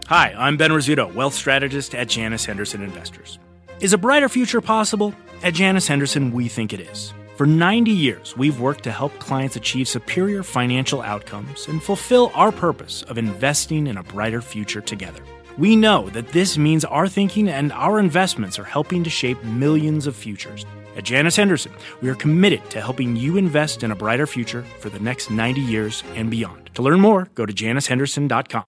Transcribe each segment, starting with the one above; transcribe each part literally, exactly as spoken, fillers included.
Hi, I'm Ben Rizzuto, wealth strategist at Janus Henderson Investors. Is a brighter future possible? At Janus Henderson, we think it is. For ninety years, we've worked to help clients achieve superior financial outcomes and fulfill our purpose of investing in a brighter future together. We know that this means our thinking and our investments are helping to shape millions of futures. At Janus Henderson, we are committed to helping you invest in a brighter future for the next ninety years and beyond. To learn more, go to janus henderson dot com.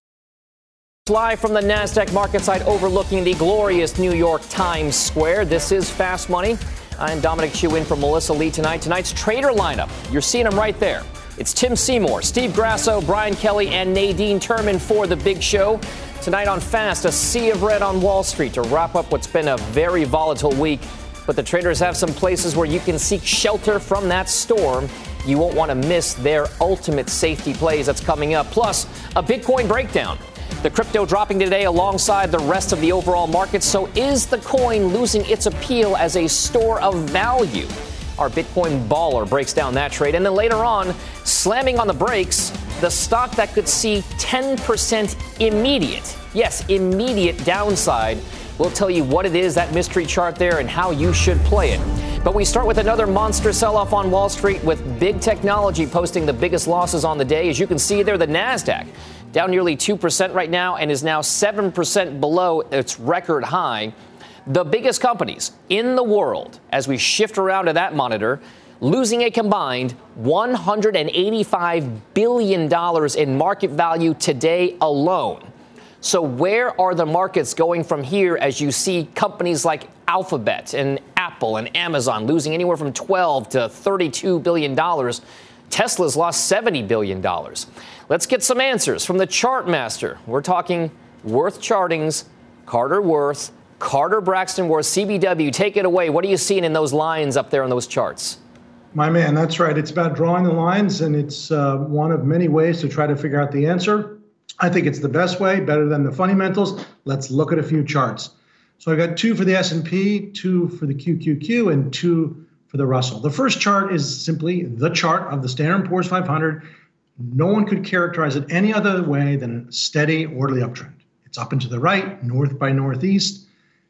Live from the NASDAQ market site overlooking the glorious New York Times Square, this is Fast Money. I'm Dominic Chu in for Melissa Lee tonight. Tonight's trader lineup, you're seeing them right there. It's Tim Seymour, Steve Grasso, Brian Kelly, and Nadine Turman for the big show. Tonight on Fast, a sea of red on Wall Street to wrap up what's been a very volatile week. But the traders have some places where you can seek shelter from that storm. You won't want to miss their ultimate safety plays that's coming up. Plus, a Bitcoin breakdown. The crypto dropping today alongside the rest of the overall market. So is the coin losing its appeal as a store of value? Our Bitcoin baller breaks down that trade. And then later on, slamming on the brakes, the stock that could see ten percent immediate, yes, immediate downside. We'll tell you what it is, that mystery chart there, and how you should play it. But we start with another monster sell-off on Wall Street with big technology posting the biggest losses on the day. As you can see there, the NASDAQ down nearly two percent right now and is now seven percent below its record high. The biggest companies in the world, as we shift around to that monitor, losing a combined one hundred eighty-five billion dollars in market value today alone. So where are the markets going from here as you see companies like Alphabet and Apple and Amazon losing anywhere from twelve to thirty-two billion dollars? Tesla's lost seventy billion dollars. Let's get some answers from the chart master. We're talking Worth Charting's Carter Worth, Carter Braxton Worth, C B W. Take it away. What are you seeing in those lines up there on those charts? My man, that's right. It's about drawing the lines, and it's uh, one of many ways to try to figure out the answer. I think it's the best way, better than the fundamentals. Let's look at a few charts. So I got two for the S and P, two for the Q Q Q, and two for the Russell. The first chart is simply the chart of the Standard and Poor's five hundred. No one could characterize it any other way than a steady, orderly uptrend. It's up and to the right, north by northeast.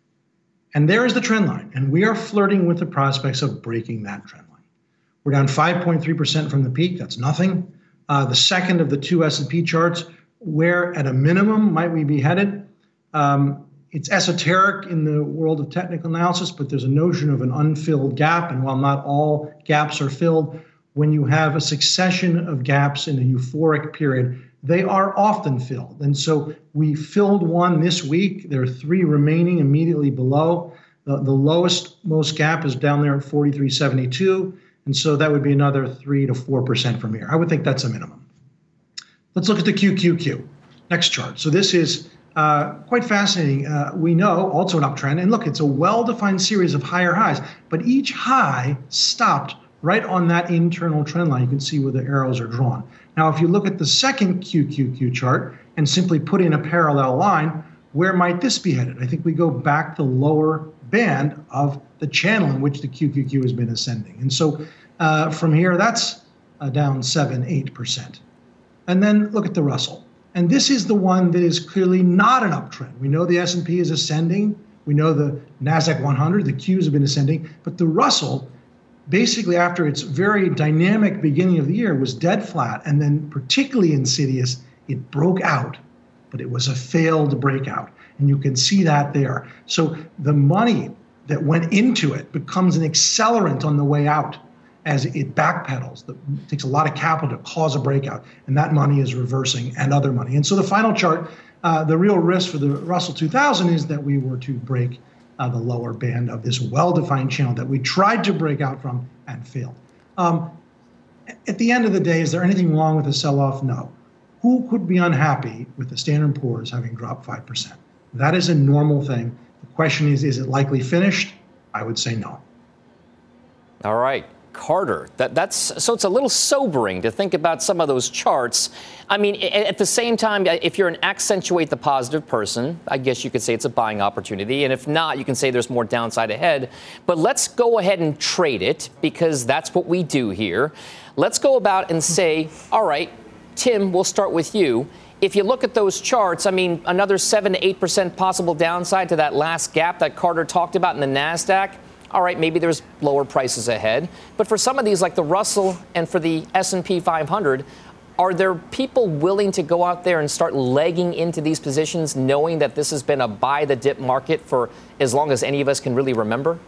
And there is the trend line. And we are flirting with the prospects of breaking that trend line. We're down five point three percent from the peak. That's nothing. Uh, the second of the two S and P charts, where at a minimum might we be headed? Um, it's esoteric in the world of technical analysis, but there's a notion of an unfilled gap. And while not all gaps are filled, when you have a succession of gaps in a euphoric period, they are often filled. And so we filled one this week. There are three remaining immediately below. The, the lowest most gap is down there at forty-three seventy-two. And so that would be another three to four percent from here. I would think that's a minimum. Let's look at the Q Q Q. Next chart. So this is uh, quite fascinating. Uh, we know also an uptrend. And look, it's a well-defined series of higher highs. But each high stopped right on that internal trend line. You can see where the arrows are drawn. Now, if you look at the second Q Q Q chart and simply put in a parallel line, where might this be headed? I think we go back the lower band of the channel in which the Q Q Q has been ascending. And so uh, from here, that's uh, down seven, eight percent. And then look at the Russell. And this is the one that is clearly not an uptrend. We know the S and P is ascending. We know the NASDAQ one hundred, the Qs have been ascending. But the Russell, basically after its very dynamic beginning of the year, was dead flat. And then particularly insidious, it broke out. But it was a failed breakout. And you can see that there. So the money that went into it becomes an accelerant on the way out as it backpedals. It takes a lot of capital to cause a breakout, and that money is reversing and other money. And so the final chart, uh, the real risk for the Russell two thousand is that we were to break uh, the lower band of this well-defined channel that we tried to break out from and failed. Um, at the end of the day, is there anything wrong with the sell-off? No. Who could be unhappy with the Standard and Poor's having dropped five percent? That is a normal thing. The question is, is it likely finished? I would say no. All right. Carter, that, that's so it's a little sobering to think about some of those charts. I mean, at the same time, if you're an accentuate the positive person, I guess you could say it's a buying opportunity. And if not, you can say there's more downside ahead. But let's go ahead and trade it because that's what we do here. Let's go about and say, all right, Tim, we'll start with you. if you look at those charts, I mean, another seven to eight percent possible downside to that last gap that Carter talked about in the NASDAQ. All right, maybe there's lower prices ahead. But for some of these, like the Russell and for the S and P five hundred, are there people willing to go out there and start legging into these positions, knowing that this has been a buy the dip market for as long as any of us can really remember?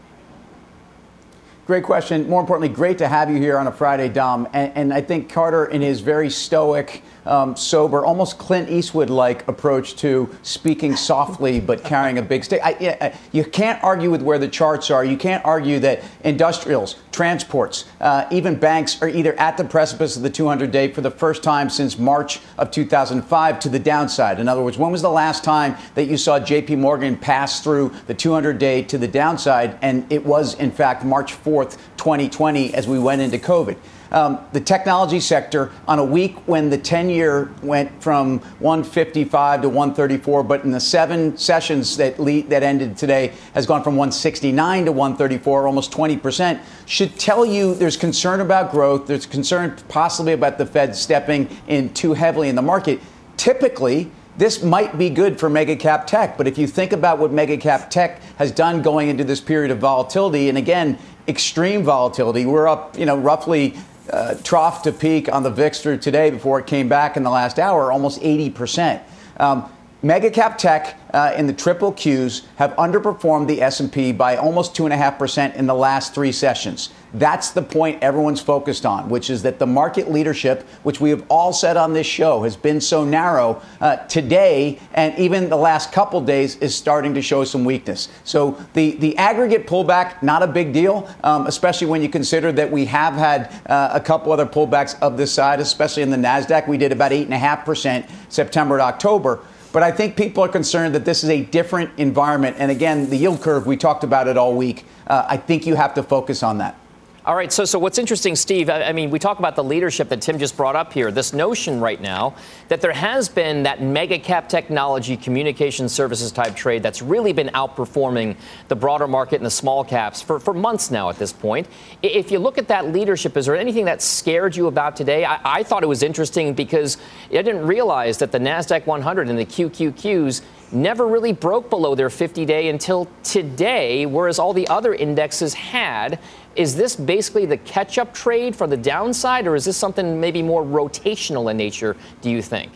Great question. More importantly, great to have you here on a Friday, Dom. And, and I think Carter, in his very stoic, um, sober, almost Clint Eastwood-like approach to speaking softly but carrying a big stick. I, yeah, you can't argue with where the charts are. You can't argue that industrials, transports, uh, even banks are either at the precipice of the two hundred day for the first time since March of two thousand five to the downside. In other words, when was the last time that you saw J P Morgan pass through the two hundred day to the downside? And it was, in fact, March fourth, twenty twenty, as we went into COVID. Um, the technology sector, on a week when the ten-year went from one fifty-five to one thirty-four, but in the seven sessions that lead, that ended today has gone from one sixty-nine to one thirty-four, almost twenty percent, should tell you there's concern about growth. There's concern possibly about the Fed stepping in too heavily in the market. Typically, this might be good for mega cap tech. But if you think about what mega cap tech has done going into this period of volatility, and again, extreme volatility, we're up, you know, roughly uh, trough to peak on the V I X through today before it came back in the last hour, almost eighty percent. Um, Mega cap tech uh, in the triple Qs have underperformed the S and P by almost two point five percent in the last three sessions. That's the point everyone's focused on, which is that the market leadership, which we have all said on this show, has been so narrow uh, today and even the last couple days is starting to show some weakness. So the, the aggregate pullback, not a big deal, um, especially when you consider that we have had uh, a couple other pullbacks of this side, especially in the NASDAQ. We did about eight point five percent September to October. But I think people are concerned that this is a different environment. And again, the yield curve, we talked about it all week. Uh, I think you have to focus on that. All right. So so what's interesting, Steve, I, I mean, we talk about the leadership that Tim just brought up here, this notion right now that there has been that mega cap technology communication services type trade that's really been outperforming the broader market and the small caps for, for months now at this point. If you look at that leadership, is there anything that scared you about today? I, I thought it was interesting because I didn't realize that the NASDAQ one hundred and the Q Q Qs never really broke below their fifty-day until today, whereas all the other indexes had. Is this basically the catch-up trade for the downside, or is this something maybe more rotational in nature, do you think?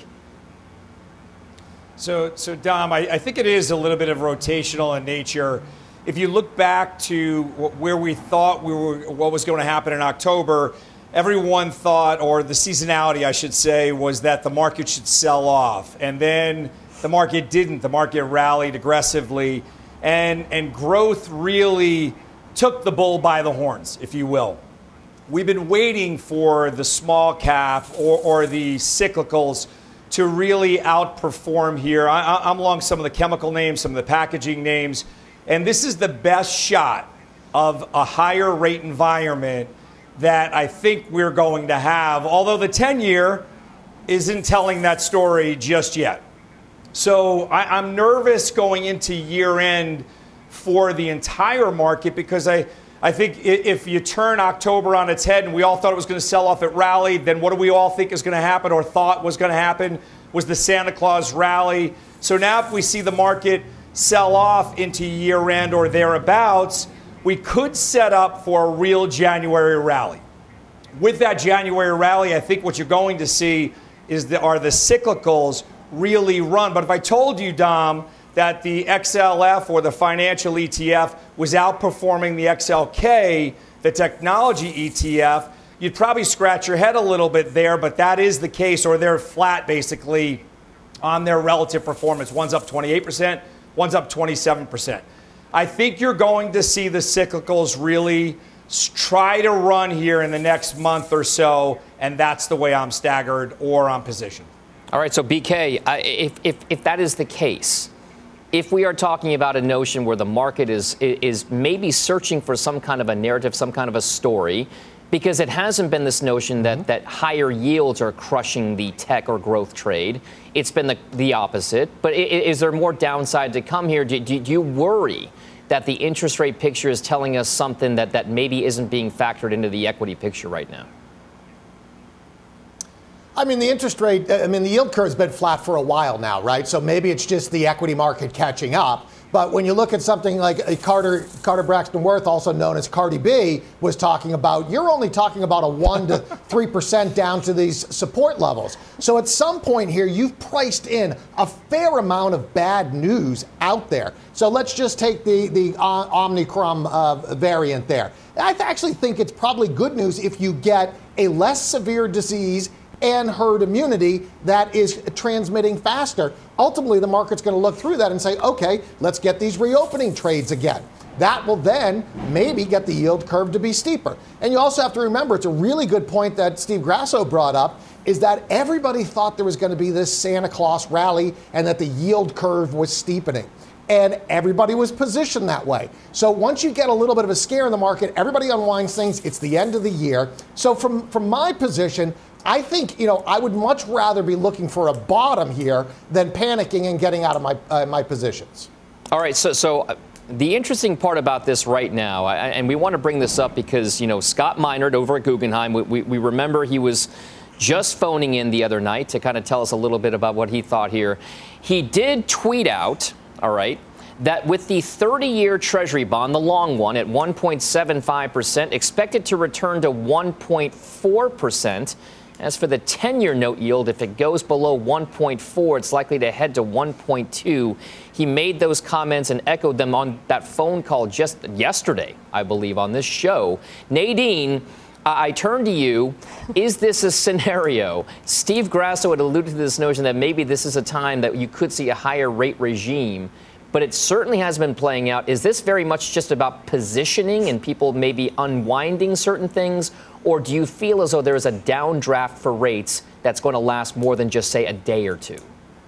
So, so Dom, I, I think it is a little bit of rotational in nature. If you look back to where we thought we were, what was going to happen in October, everyone thought, or the seasonality, I should say, was that the market should sell off. And then the market didn't. The market rallied aggressively, and, and growth really took the bull by the horns, if you will. We've been waiting for the small cap or, or the cyclicals to really outperform here. I, I'm along some of the chemical names, some of the packaging names, and this is the best shot of a higher rate environment that I think we're going to have, although the ten-year isn't telling that story just yet. So I, I'm nervous going into year-end for the entire market because I, I think if you turn October on its head and we all thought it was going to sell off at rally, then what do we all think is going to happen or thought was going to happen was the Santa Claus rally. So now if we see the market sell off into year-end or thereabouts, we could set up for a real January rally. With that January rally, I think what you're going to see is the, are the cyclicals really run. But if I told you, Dom, that the X L F or the financial E T F was outperforming the X L K, the technology E T F, you'd probably scratch your head a little bit there, but that is the case, or they're flat basically on their relative performance. One's up twenty-eight percent, one's up twenty-seven percent. I think you're going to see the cyclicals really try to run here in the next month or so, and that's the way I'm staggered or I'm positioned. All right, so B K, uh, if, if, if that is the case, if we are talking about a notion where the market is is maybe searching for some kind of a narrative, some kind of a story, because it hasn't been this notion that, that higher yields are crushing the tech or growth trade. It's been the, the opposite. But is there more downside to come here? Do, do you worry that the interest rate picture is telling us something that, that maybe isn't being factored into the equity picture right now? I mean, the interest rate, I mean, the yield curve has been flat for a while now, right? So maybe it's just the equity market catching up. But when you look at something like Carter Carter Braxton Worth, also known as Cardi B, was talking about, you're only talking about a one to three percent down to these support levels. So at some point here, you've priced in a fair amount of bad news out there. So let's just take the, the uh, Omicron uh, variant there. I actually think it's probably good news if you get a less severe disease and herd immunity that is transmitting faster. Ultimately, the market's going to look through that and say, okay, let's get these reopening trades again. That will then maybe get the yield curve to be steeper. And you also have to remember, it's a really good point that Steve Grasso brought up, is that everybody thought there was going to be this Santa Claus rally and that the yield curve was steepening. And everybody was positioned that way. So once you get a little bit of a scare in the market, everybody unwinds things. It's the end of the year. So from, from my position, I think, you know, I would much rather be looking for a bottom here than panicking and getting out of my uh, my positions. All right, so so uh, the interesting part about this right now, I, and we want to bring this up because, you know, Scott Minerd over at Guggenheim, we, we, we remember he was just phoning in the other night to kind of tell us a little bit about what he thought here. He did tweet out, all right, that with the thirty-year Treasury bond, the long one, at one point seven five percent, expected to return to one point four percent. As for the ten-year note yield, if it goes below one point four, it's likely to head to one point two. He made those comments and echoed them on that phone call just yesterday, I believe, on this show. Nadine, I turn to you. Is this a scenario? Steve Grasso had alluded to this notion that maybe this is a time that you could see a higher rate regime, but it certainly has been playing out. Is this very much just about positioning and people maybe unwinding certain things? Or do you feel as though there is a downdraft for rates that's going to last more than just, say, a day or two?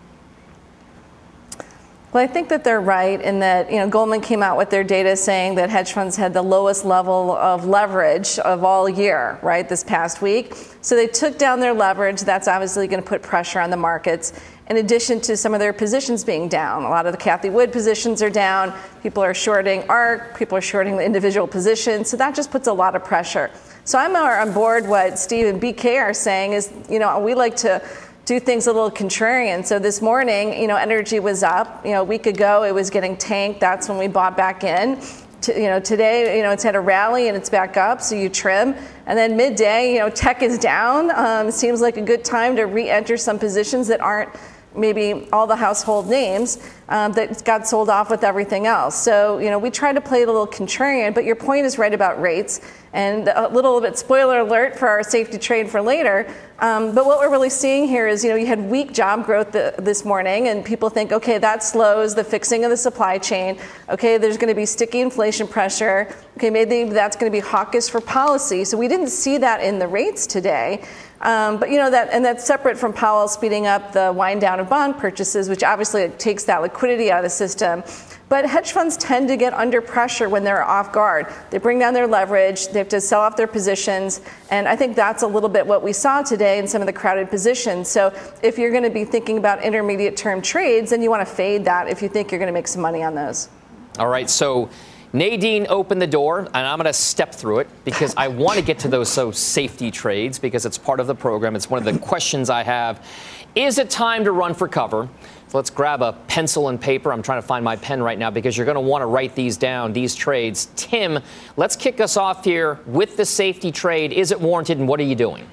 Well, I think that they're right in that, you know, Goldman came out with their data saying that hedge funds had the lowest level of leverage of all year, right, this past week. So they took down their leverage. That's obviously going to put pressure on the markets, in addition to some of their positions being down. A lot of the Cathie Wood positions are down. People are shorting ARK. People are shorting the individual positions. So that just puts a lot of pressure. So I'm on board what Steve and B K are saying is, you know, we like to do things a little contrarian. So this morning, you know, energy was up. You know, a week ago it was getting tanked. That's when we bought back in. To, you know, today, you know, it's had a rally and it's back up, so you trim. And then midday, you know, tech is down. Um, it seems like a good time to re-enter some positions that aren't maybe all the household names um, that got sold off with everything else. So, you know, we try to play it a little contrarian, but your point is right about rates. And a little bit spoiler alert for our safety trade for later. Um, but what we're really seeing here is, you know, you had weak job growth th- this morning, and people think, okay, that slows the fixing of the supply chain. Okay, there's going to be sticky inflation pressure. Okay, maybe that's going to be hawkish for policy. So we didn't see that in the rates today. Um, but, you know, that and that's separate from Powell speeding up the wind down of bond purchases, which obviously takes that liquidity out of the system. But hedge funds tend to get under pressure when they're off guard. They bring down their leverage. They have to sell off their positions. And I think that's a little bit what we saw today in some of the crowded positions. So if you're going to be thinking about intermediate term trades, then you want to fade that if you think you're going to make some money on those. All right. So Nadine opened the door, and I'm going to step through it because I want to get to those so safety trades because it's part of the program. It's one of the questions I have. Is it time to run for cover? So let's grab a pencil and paper. I'm trying to find my pen right now because you're going to want to write these down, these trades. Tim, let's kick us off here with the safety trade. Is it warranted, and what are you doing?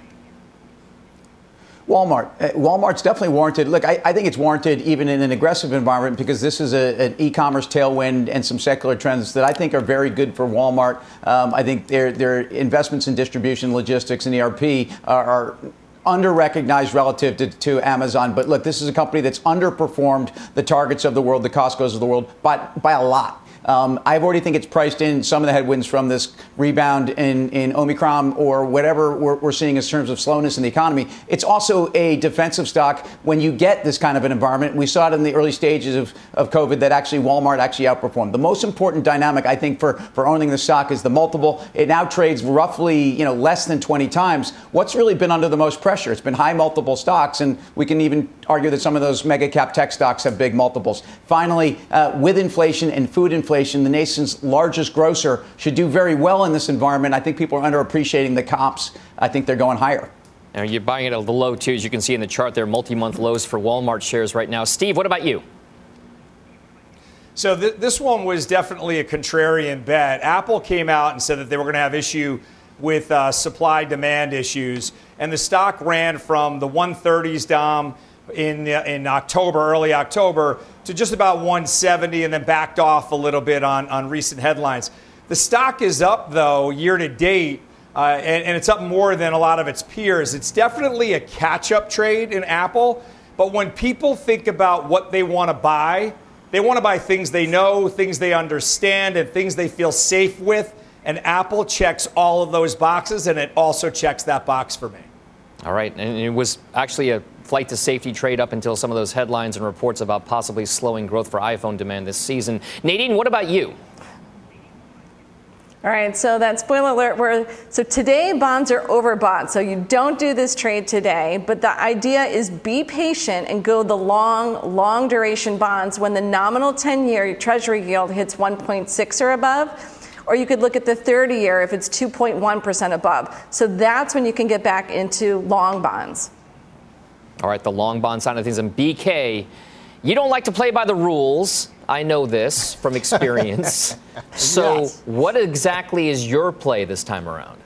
Walmart. Uh, Walmart's definitely warranted. Look, I, I think it's warranted even in an aggressive environment because this is a, an e-commerce tailwind and some secular trends that I think are very good for Walmart. Um, I think their their investments in distribution, logistics, and E R P are, are under-recognized relative to, to Amazon. But look, this is a company that's underperformed the Targets of the world, the Costcos of the world, by, by a lot. Um, I already think it's priced in some of the headwinds from this rebound in, in Omicron or whatever we're, we're seeing in terms of slowness in the economy. It's also a defensive stock when you get this kind of an environment. We saw it in the early stages of, of COVID that actually Walmart actually outperformed. The most important dynamic, I think, for, for owning the stock is the multiple. It now trades roughly, you know, less than twenty times. What's really been under the most pressure? It's been high multiple stocks, and we can even argue that some of those mega cap tech stocks have big multiples. Finally, uh, with inflation and food inflation, the nation's largest grocer should do very well in this environment. I think people are underappreciating the comps. I think they're going higher. And you're buying it at the low, too, as you can see in the chart there, multi-month lows for Walmart shares right now. Steve, what about you? So th- this one was definitely a contrarian bet. Apple came out and said that they were going to have issue with uh, supply-demand issues, and the stock ran from the one thirties, Dom, in uh, in October, early October, to just about one seventy, and then backed off a little bit on, on recent headlines. The stock is up, though, year to date, uh, and, and it's up more than a lot of its peers. It's definitely a catch-up trade in Apple, but when people think about what they want to buy, they want to buy things they know, things they understand, and things they feel safe with. And Apple checks all of those boxes, and it also checks that box for me. All right. And it was actually a flight to safety trade up until some of those headlines and reports about possibly slowing growth for iPhone demand this season. Nadine, what about you? All right, so that spoiler alert, we're, so today bonds are overbought, so you don't do this trade today, but the idea is be patient and go the long, long duration bonds when the nominal ten-year Treasury yield hits one point six or above, or you could look at the thirty-year if it's two point one percent above. So that's when you can get back into long bonds. All right, the long bond side of things. And B K, you don't like to play by the rules. I know this from experience. So yes. What exactly is your play this time around?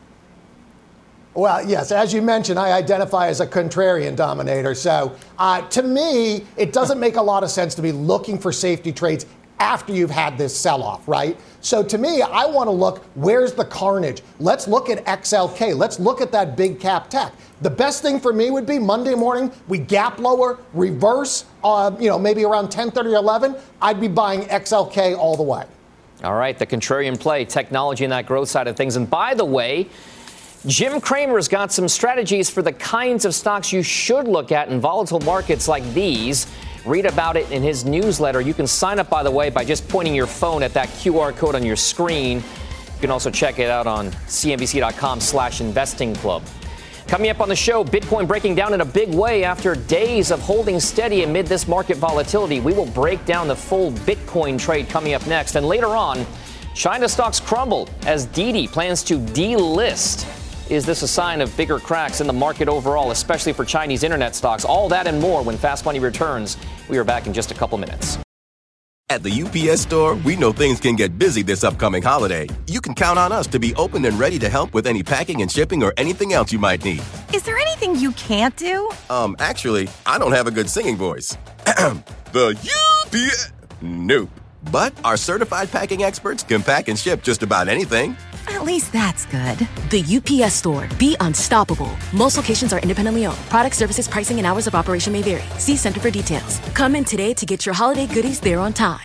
Well, yes, as you mentioned, I identify as a contrarian dominator. So uh, to me, it doesn't make a lot of sense to be looking for safety trades after you've had this sell-off, right? So to me, I want to look, where's the carnage? Let's look at X L K. Let's look at that big cap tech. The best thing for me would be Monday morning, we gap lower, reverse, uh, you know, maybe around ten thirty or eleven. I'd be buying X L K all the way. All right, the contrarian play, technology and that growth side of things. And by the way, Jim Cramer's got some strategies for the kinds of stocks you should look at in volatile markets like these. Read about it in his newsletter. You can sign up, by the way, by just pointing your phone at that Q R code on your screen. You can also check it out on C N B C dot com slash investing club. Coming up on the show, Bitcoin breaking down in a big way after days of holding steady amid this market volatility. We will break down the full Bitcoin trade coming up next. And later on, China stocks crumbled as Didi plans to delist. Is this a sign of bigger cracks in the market overall, especially for Chinese internet stocks? All that and more when Fast Money returns. We are back in just a couple minutes. At the U P S Store, we know things can get busy this upcoming holiday. You can count on us to be open and ready to help with any packing and shipping or anything else you might need. Is there anything you can't do? Um, actually, I don't have a good singing voice. The U P S... Nope. But our certified packing experts can pack and ship just about anything. At least that's good. The U P S Store. Be unstoppable. Most locations are independently owned. Product, services, pricing, and hours of operation may vary. See Center for details. Come in today to get your holiday goodies there on time.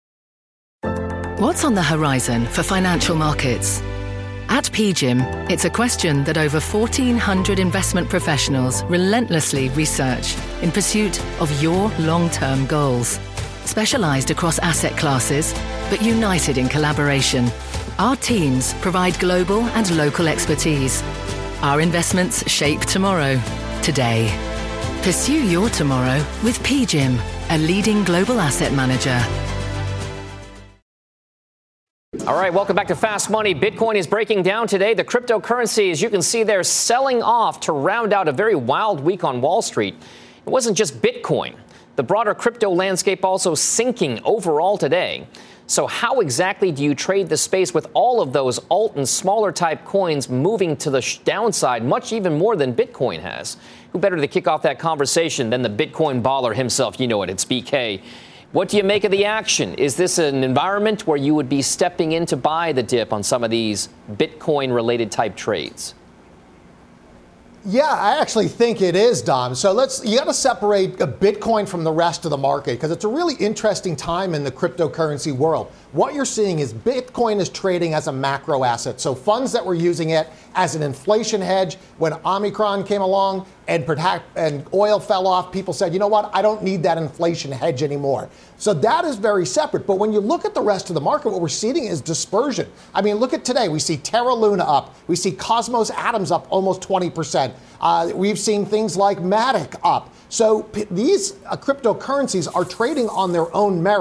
What's on the horizon for financial markets? At P G I M, it's a question that over fourteen hundred investment professionals relentlessly research in pursuit of your long-term goals. Specialized across asset classes, but united in collaboration, our teams provide global and local expertise. Our investments shape tomorrow, today. Pursue your tomorrow with P G I M, a leading global asset manager. All right, welcome back to Fast Money. Bitcoin is breaking down today. The cryptocurrency, as you can see there, selling off to round out a very wild week on Wall Street. It wasn't just Bitcoin. The broader crypto landscape also sinking overall today. So how exactly do you trade the space with all of those alt and smaller type coins moving to the sh- downside, much even more than Bitcoin has? Who better to kick off that conversation than the Bitcoin baller himself? You know it, it's B K. What do you make of the action? Is this an environment where you would be stepping in to buy the dip on some of these Bitcoin-related type trades? Yeah, I actually think it is, Dom. So let's, you got to separate Bitcoin from the rest of the market because it's a really interesting time in the cryptocurrency world. What you're seeing is Bitcoin is trading as a macro asset. So funds that were using it as an inflation hedge when Omicron came along and, and oil fell off, people said, you know what, I don't need that inflation hedge anymore. So that is very separate. But when you look at the rest of the market, what we're seeing is dispersion. I mean, look at today. We see Terra Luna up. We see Cosmos Atoms up almost twenty percent. Uh, we've seen things like Matic up. So p- these uh, cryptocurrencies are trading on their own merits.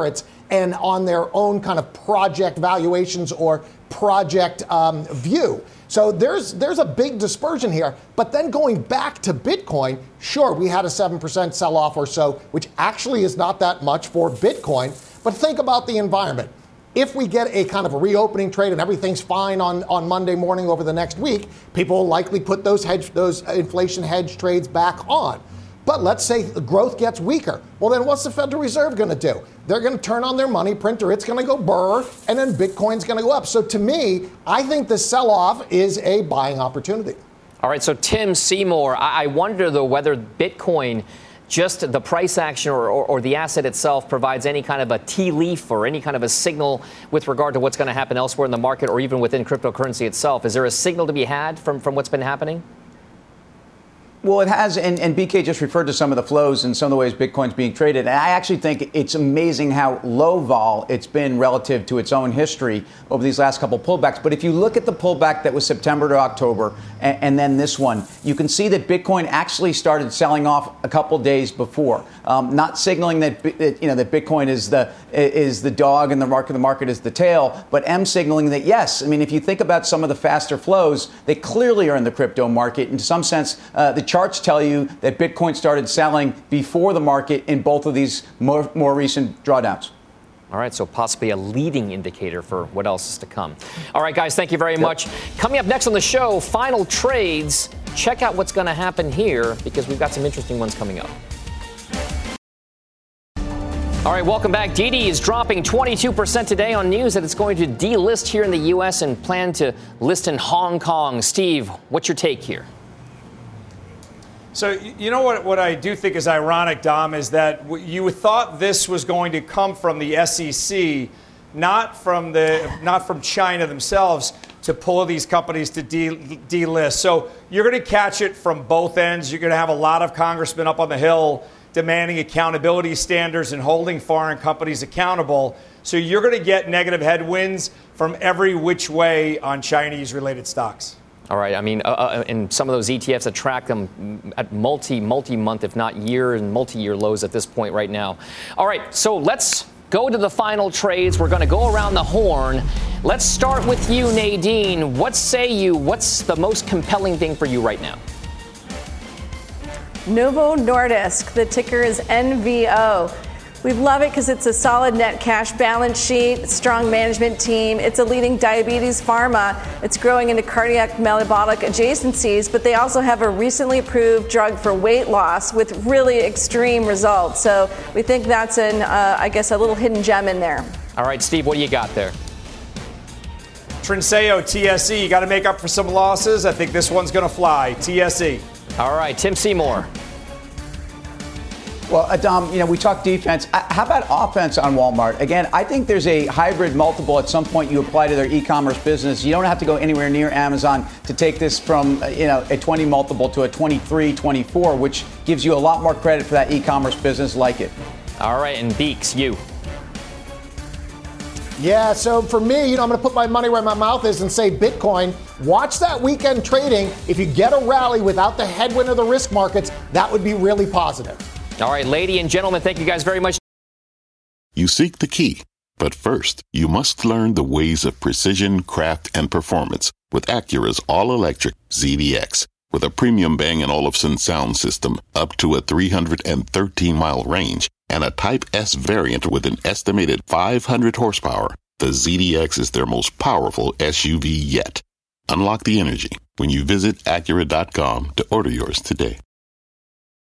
and on their own kind of project valuations or project um, view. So there's there's a big dispersion here. But then going back to Bitcoin, sure, we had a seven percent sell-off or so, which actually is not that much for Bitcoin. But think about the environment. If we get a kind of a reopening trade and everything's fine on, on Monday morning over the next week, people will likely put those hedge those inflation hedge trades back on. But let's say the growth gets weaker. Well, then what's the Federal Reserve going to do? They're going to turn on their money printer. It's going to go burr, and then Bitcoin's going to go up. So to me, I think the sell-off is a buying opportunity. All right, so Tim Seymour, I wonder, though, whether Bitcoin, just the price action or, or, or the asset itself, provides any kind of a tea leaf or any kind of a signal with regard to what's going to happen elsewhere in the market or even within cryptocurrency itself. Is there a signal to be had from, from what's been happening? Well, it has, and, and B K just referred to some of the flows and some of the ways Bitcoin's being traded. And I actually think it's amazing how low vol it's been relative to its own history over these last couple pullbacks. But if you look at the pullback that was September to October, and, and then this one, you can see that Bitcoin actually started selling off a couple days before, um, not signaling that you know that Bitcoin is the is the dog and the market, the market is the tail, but M signaling that yes. I mean, if you think about some of the faster flows, they clearly are in the crypto market. In some sense, uh, the charts tell you that Bitcoin started selling before the market in both of these more, more recent drawdowns. All right, so possibly a leading indicator for what else is to come. All right, guys, thank you very much. Coming up next on the show, final trades. Check out what's going to happen here because we've got some interesting ones coming up. All right, welcome back. Didi is dropping twenty-two percent today on news that it's going to delist here in the U S and plan to list in Hong Kong. Steve, what's your take here? So, you know what, what I do think is ironic, Dom, is that you thought this was going to come from the S E C, not from the not from China themselves, to pull these companies to de- delist. So you're going to catch it from both ends. You're going to have a lot of congressmen up on the Hill demanding accountability standards and holding foreign companies accountable. So you're going to get negative headwinds from every which way on Chinese-related stocks. All right. I mean, uh, uh, and some of those E T Fs that track them at multi, multi-month, if not year and multi-year lows at this point right now. All right. So let's go to the final trades. We're going to go around the horn. Let's start with you, Nadine. What say you? What's the most compelling thing for you right now? Novo Nordisk. The ticker is N V O. We love it because it's a solid net cash balance sheet, strong management team. It's a leading diabetes pharma. It's growing into cardiac metabolic adjacencies, but they also have a recently approved drug for weight loss with really extreme results. So we think that's an, uh, I guess, a little hidden gem in there. All right, Steve, what do you got there? Trinseo, T S E, you got to make up for some losses. I think this one's going to fly. T S E. All right, Tim Seymour. Well, Dom, you know, we talk defense. How about offense on Walmart? Again, I think there's a hybrid multiple at some point you apply to their e-commerce business. You don't have to go anywhere near Amazon to take this from, you know, a twenty multiple to a twenty-three, twenty-four, which gives you a lot more credit for that e-commerce business like it. All right, and Beeks, you. Yeah, so for me, you know, I'm going to put my money where my mouth is and say Bitcoin. Watch that weekend trading. If you get a rally without the headwind of the risk markets, that would be really positive. All right, ladies and gentlemen, thank you guys very much. You seek the key, but first, you must learn the ways of precision, craft, and performance with Acura's all-electric Z D X. With a premium Bang and Olufsen sound system up to a three hundred thirteen mile range and a Type S variant with an estimated five hundred horsepower, the Z D X is their most powerful S U V yet. Unlock the energy when you visit Acura dot com to order yours today.